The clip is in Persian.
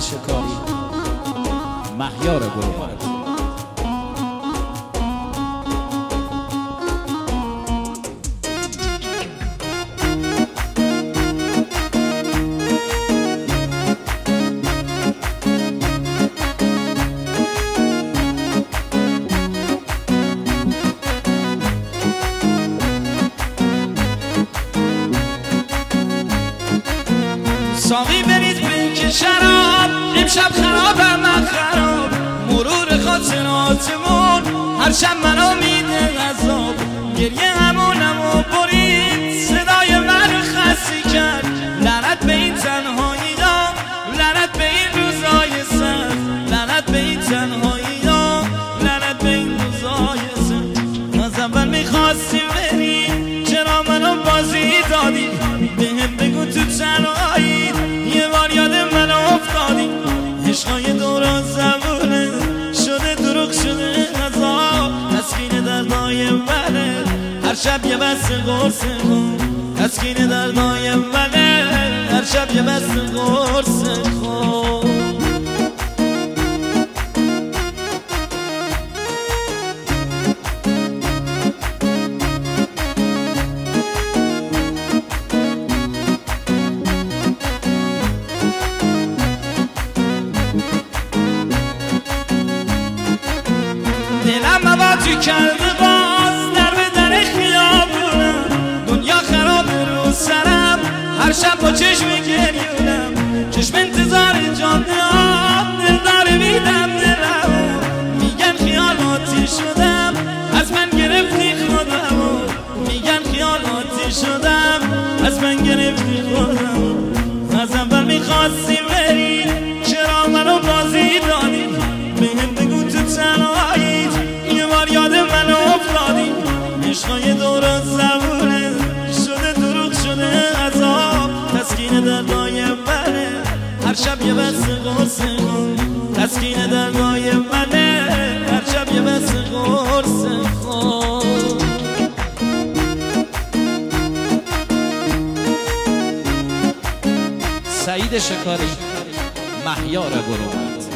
شکاری، مهیار گروه‌بند. ساقی برید پیک شراب، امشب خرابم من خراب، مرور خاطراتمون هر شب منو میده عذاب. گریه همونم و برید صدای من خسته کرد. لعنت به این تنهایی ها، لعنت به این روزای سر، لعنت به این تنهایی ها، لعنت به این روزای سر. از اول میخواستی بری، چرا منو بازی دادی؟ بهم بگو تو تنهایی یه بار یاد من افتادی. عشقای دوران زبونه شده دروغ شده غذا، تسکین دردای منه هر شب یه بسته قرص خون. تسکین دردای منه هر شب یه بسته قرص خون. دلم موادی کرده باز در به در خیابونم، دنیا خرابه رو سرم هر شب با چشم گریونم. چشم انتظار جاده ها دل داره میدم دلم، میگن خیالاتی شدم از من گرفتی خودم، میگن خیالاتی شدم از من گرفتی خودم. از اول میخواستی بری، چرا منو بازی دادی؟ بهم بگو تو تنهایی یه بار یاد منو افتادی. عشقای دوران زبونه شده دروغ شده عذاب، تسکین دردای منه هر شب یه بسته قرص خون. تسکین دردای منه هر شب یه بسته قرص خون. سعید شکاری، مهیار گروه‌بند.